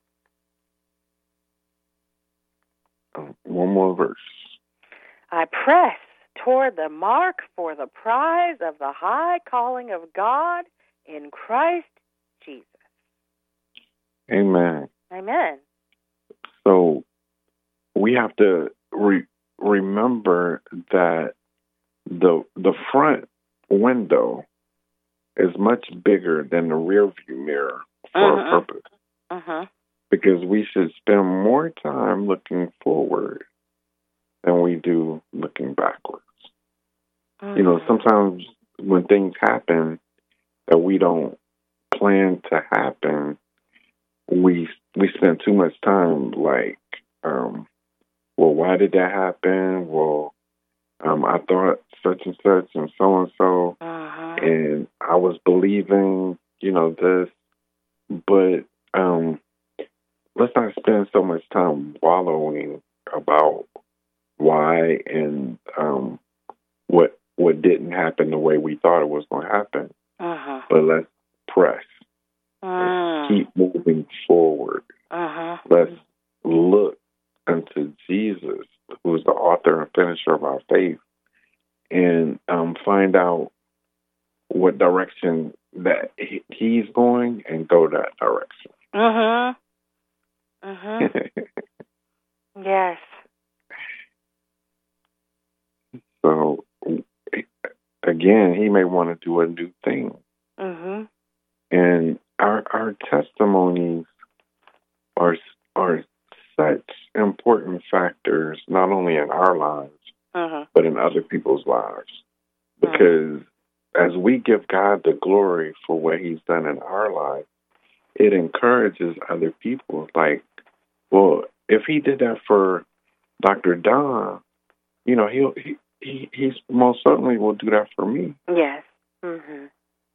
One more verse. I press toward the mark for the prize of the high calling of God in Christ Jesus. Amen. Amen. So we have to re- remember that the the front window is much bigger than the rear view mirror for uh-huh. a purpose. Uh-huh. Because we should spend more time looking forward than we do looking backwards. Uh-huh. You know, sometimes when things happen that we don't plan to happen, we we spend too much time like, um, well, why did that happen? Well, um, I thought such and such and so and so, and I was believing, you know, this, but um, let's not spend so much time wallowing about why and um, what what didn't happen the way we thought it was going to happen. Uh-huh. But let's press. Uh-huh. Let's keep moving forward. Uh-huh. Let's look unto Jesus, who is the author and finisher of our faith, and um, find out what direction that he, he's going and go that direction. Uh-huh. Uh-huh. Yes. So, again, he may want to do a new thing. Mm-hmm. And our our testimonies are are such important factors, not only in our lives, mm-hmm. but in other people's lives. Because mm-hmm. as we give God the glory for what he's done in our life, it encourages other people. Like, well, if he did that for Doctor Don, you know, he'll, he he he's most certainly will do that for me. Yes. Mm-hmm.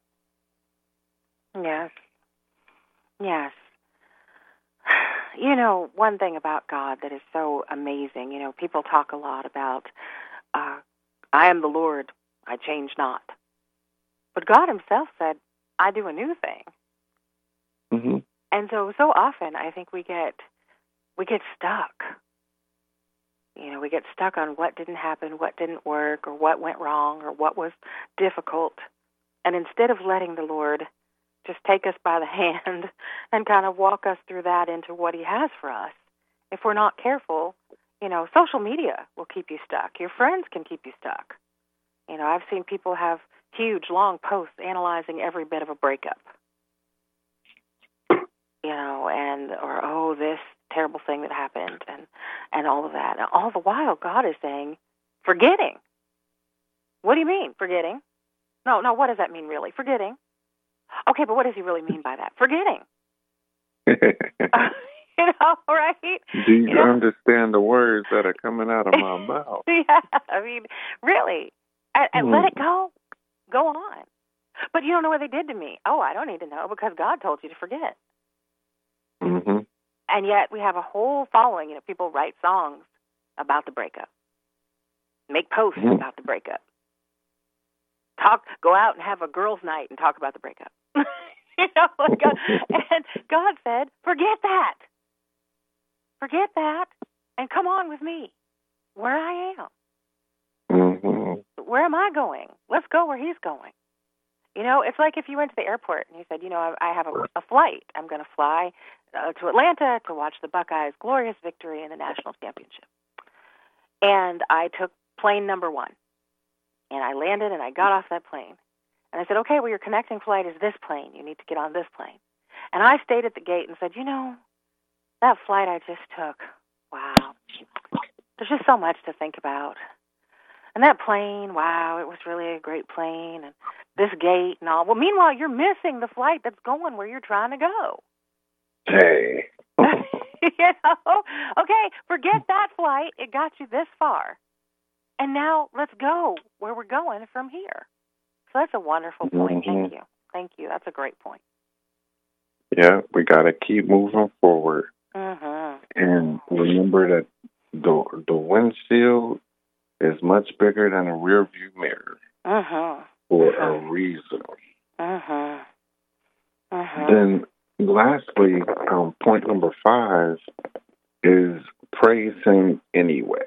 Yes. Yes. You know, one thing about God that is so amazing, you know, people talk a lot about, uh, I am the Lord, I change not. But God himself said, I do a new thing. Mm-hmm. And so, so often I think we get, we get stuck. You know, we get stuck on what didn't happen, what didn't work, or what went wrong, or what was difficult. And instead of letting the Lord just take us by the hand and kind of walk us through that into what he has for us, if we're not careful, you know, social media will keep you stuck. Your friends can keep you stuck. You know, I've seen people have huge, long posts analyzing every bit of a breakup. You know, and, or, oh, this terrible thing that happened, and, and all of that. And all the while, God is saying, forgetting. What do you mean, forgetting? No, no, what does that mean, really? Forgetting. Okay, but what does he really mean by that? Forgetting. uh, you know, right? Do you, you know? understand the words that are coming out of my mouth? Yeah, I mean, really. And, and mm. let it go. Go on. But you don't know what they did to me. Oh, I don't need to know because God told you to forget. Mm-hmm. And yet we have a whole following. You know, people write songs about the breakup, make posts mm-hmm. about the breakup. talk, go out and have a girls' night and talk about the breakup. You know, like God, and God said, forget that. Forget that and come on with me where I am. Mm-hmm. Where am I going? Let's go where he's going. You know, it's like if you went to the airport and you said, you know, I, I have a, a flight. I'm going to fly uh, to Atlanta to watch the Buckeyes' glorious victory in the national championship. And I took plane number one. And I landed and I got off that plane. And I said, okay, well, your connecting flight is this plane. You need to get on this plane. And I stayed at the gate and said, you know, that flight I just took, wow, there's just so much to think about. And that plane, wow, it was really a great plane. And this gate and all. Well, meanwhile, you're missing the flight that's going where you're trying to go. Hey. You know? Okay, forget that flight. It got you this far. And now let's go where we're going from here. So that's a wonderful point. Mm-hmm. Thank you. Thank you. That's a great point. Yeah, we got to keep moving forward. Mm-hmm. And remember that the the windshield is much bigger than a rear view mirror Mm-hmm. for mm-hmm. a reason. Mm-hmm. Mm-hmm. Then lastly, um, point number five is praise him anyway.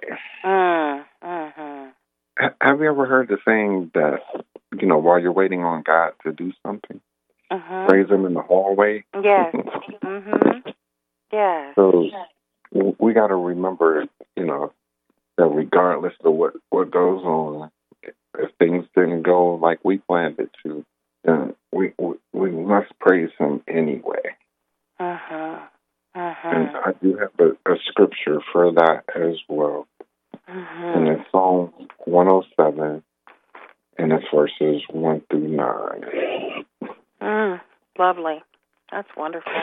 Mm-hmm. H- have you ever heard the saying that, you know, while you're waiting on God to do something, Mm-hmm. praise him in the hallway? Yes. Mm-hmm. Yes. So w- we got to remember, you know, that regardless of what, what goes on, if things didn't go like we planned it to, then we we, we must praise him anyway. Uh-huh. Uh-huh. And I do have a, a scripture for that as well. Uh-huh. And it's Psalm one oh seven, and it's verses one through nine. Mm, lovely. That's wonderful.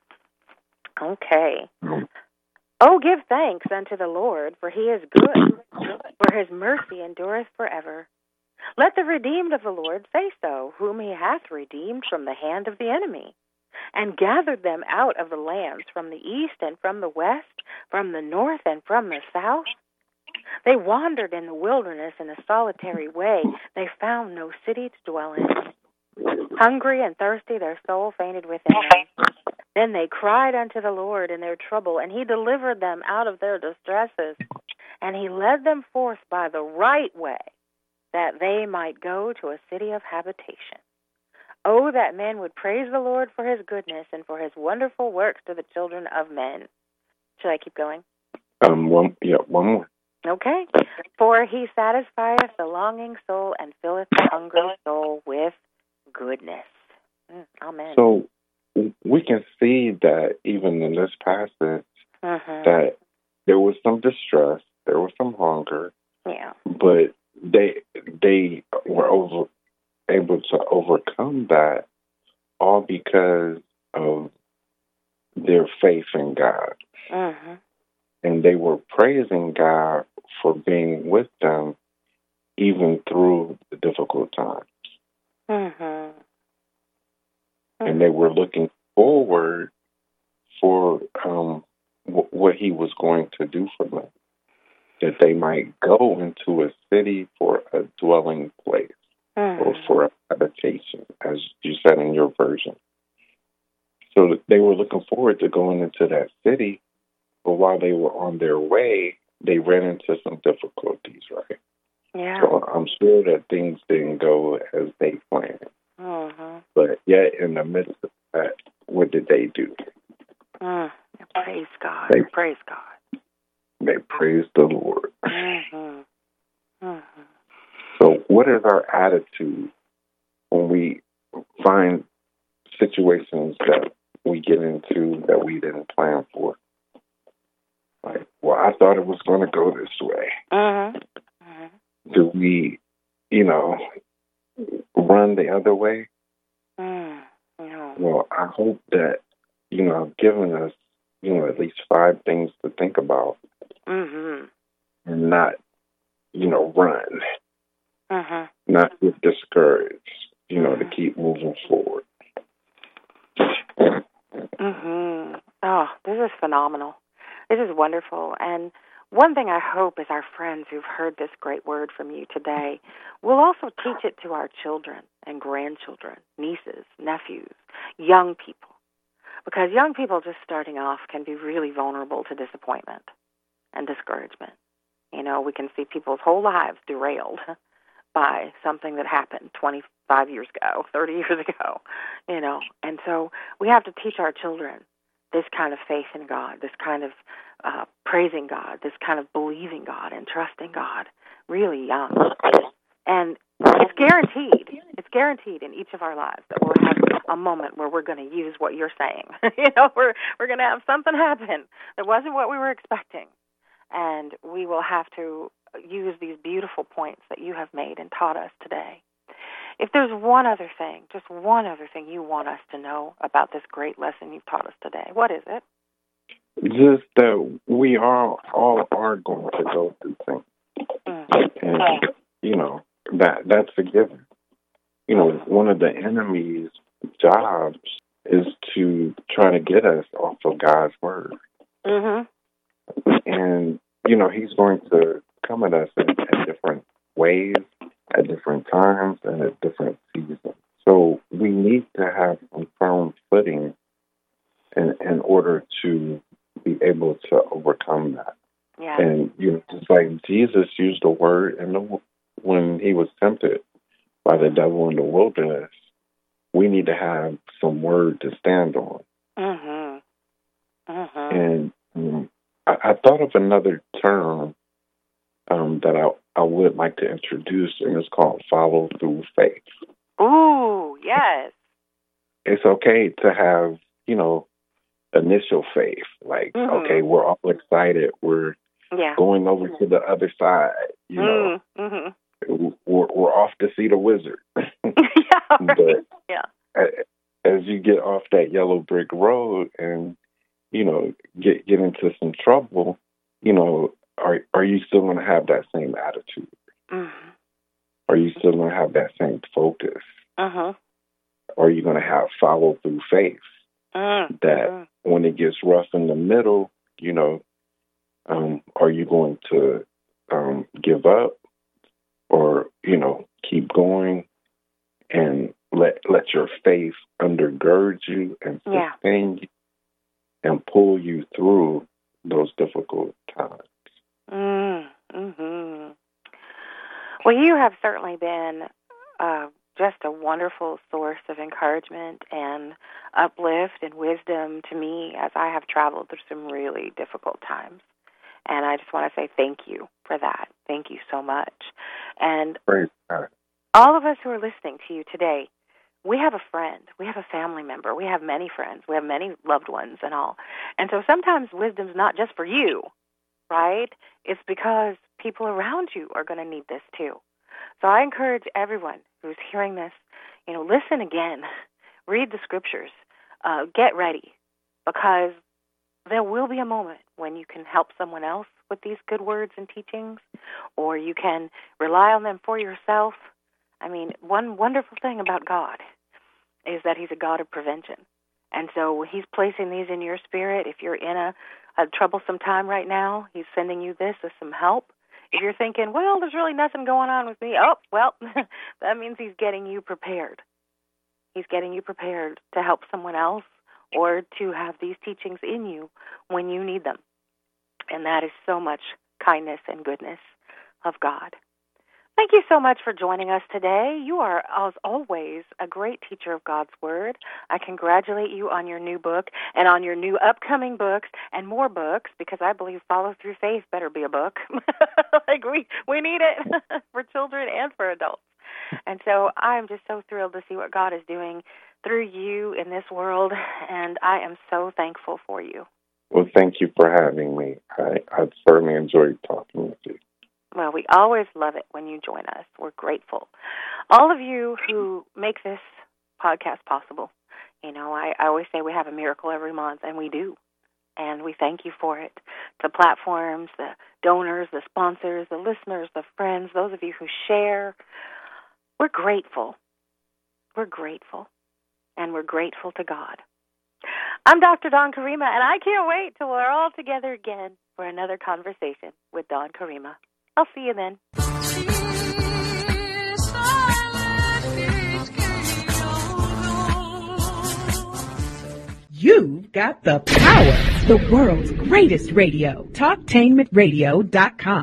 Okay. Mm. Oh, give thanks unto the Lord, for he is good, for his mercy endureth forever. Let the redeemed of the Lord say so, whom he hath redeemed from the hand of the enemy, and gathered them out of the lands from the east and from the west, from the north and from the south. They wandered in the wilderness in a solitary way. They found no city to dwell in. Hungry and thirsty, their soul fainted within them. Then they cried unto the Lord in their trouble, and he delivered them out of their distresses. And he led them forth by the right way, that they might go to a city of habitation. Oh, that men would praise the Lord for his goodness and for his wonderful works to the children of men. Should I keep going? Um, one, yeah, one more. Okay. For he satisfieth the longing soul and filleth the hungry soul with goodness. Mm, amen. So we can see that even in this passage, uh-huh. that there was some distress, there was some hunger, yeah, but they they were over, able to overcome that all because of their faith in God. uh-huh. And they were praising God for being with them even through the difficult times. Uh-huh. And they were looking forward for um, w- what he was going to do for them, that they might go into a city for a dwelling place uh-huh. or for a habitation, as you said in your version. So they were looking forward to going into that city, but while they were on their way, they ran into some difficulties, right? Yeah. So I'm sure that things didn't go as they planned. Uh-huh. But yet, in the midst of that, what did they do? Uh, praise God. They, praise God. They praised the Lord. Uh-huh. Uh-huh. So what is our attitude when we find situations that we get into that we didn't plan for? Like, well, I thought it was going to go this way. Uh-huh. Uh-huh. Do we, you know, run the other way? Mm, no. Well, I hope that, you know, I've given us, you know, at least five things to think about Mm-hmm. and not, you know, run, Uh-huh. not get discouraged, you know, to keep moving forward. Mm-hmm. Oh, this is phenomenal. This is wonderful. And one thing I hope is our friends who've heard this great word from you today will also teach it to our children and grandchildren, nieces, nephews, young people. Because young people just starting off can be really vulnerable to disappointment and discouragement. You know, we can see people's whole lives derailed by something that happened twenty-five years ago, thirty years ago, you know. And so we have to teach our children this kind of faith in God, this kind of uh, praising God, this kind of believing God and trusting God really young. And it's guaranteed. It's guaranteed in each of our lives that we'll have a moment where we're going to use what you're saying. you know, we're we're going to have something happen that wasn't what we were expecting. And we will have to use these beautiful points that you have made and taught us today. If there's one other thing, just one other thing you want us to know about this great lesson you've taught us today, what is it? Just that we are all are going to go through things. Mm-hmm. And, you know, that that's a given. You know, one of the enemy's jobs is to try to get us off of God's word. Mm-hmm. And, you know, he's going to come at us in, in different ways, at different times, and at different seasons. So we need to have some firm footing in, in order to be able to overcome that. Yeah. And, you know, just like Jesus used the word in the, when he was tempted by the devil in the wilderness, we need to have some word to stand on. Mm-hmm. Mm-hmm. And um, I, I thought of another term um, that I, I would like to introduce, and it's called follow through faith. Ooh, yes. It's okay to have, you know, initial faith. Like, mm-hmm. okay, we're all excited. We're yeah. going over to the other side. You know, mm-hmm. we're, we're off to see the wizard. yeah, right. But yeah. as you get off that yellow brick road and, you know, get get into some trouble, you know, are are you still going to have that same attitude? Mm-hmm. Are you still going to have that same focus? Uh-huh. Or are you going to have follow through faith? Mm-hmm. That when it gets rough in the middle, you know, um, are you going to um, give up or, you know, keep going and let let your faith undergird you and sustain yeah. you and pull you through those difficult times? Mm-hmm. Well, you have certainly been uh, just a wonderful source of encouragement and uplift and wisdom to me as I have traveled through some really difficult times. And I just want to say thank you for that. Thank you so much. And Praise God. All of us who are listening to you today, we have a friend. We have a family member. We have many friends. We have many loved ones and all. And so sometimes wisdom's not just for you, right? It's because people around you are going to need this too. So I encourage everyone who's hearing this, you know, listen again. Read the scriptures. Uh, get ready, because there will be a moment when you can help someone else with these good words and teachings, or you can rely on them for yourself. I mean, one wonderful thing about God is that he's a God of prevention. And so he's placing these in your spirit. If you're in a, a troublesome time right now, he's sending you this as some help. If you're thinking, well, there's really nothing going on with me, oh, well, that means he's getting you prepared. He's getting you prepared to help someone else or to have these teachings in you when you need them. And that is so much kindness and goodness of God. Thank you so much for joining us today. You are, as always, a great teacher of God's Word. I congratulate you on your new book and on your new upcoming books and more books, because I believe Follow Through Faith better be a book. like we, we need it for children and for adults. And so I'm just so thrilled to see what God is doing through you in this world, and I am so thankful for you. Well, thank you for having me. I, I certainly enjoyed talking with you. Well, we always love it when you join us. We're grateful. All of you who make this podcast possible, you know, I, I always say we have a miracle every month, and we do. And we thank you for it. The platforms, the donors, the sponsors, the listeners, the friends, those of you who share, we're grateful. We're grateful. And we're grateful to God. I'm Doctor Dawn Karima, and I can't wait till we're all together again for another conversation with Dawn Karima. I'll see you then. You've got the power. The world's greatest radio. Talktainment Radio dot com.